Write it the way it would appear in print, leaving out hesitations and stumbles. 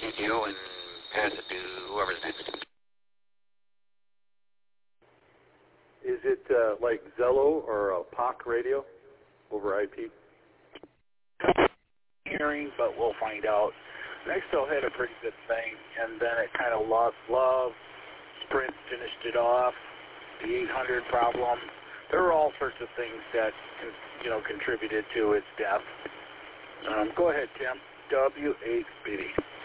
TCO and pass it to whoever's next. Is it like Zello or a POC radio over IP? Hearing, but we'll find out. Nextel had a pretty good thing, and then it kind of lost love. Sprint finished it off. The 800 problem. There were all sorts of things that contributed to its death. Go ahead, Tim. W8BD.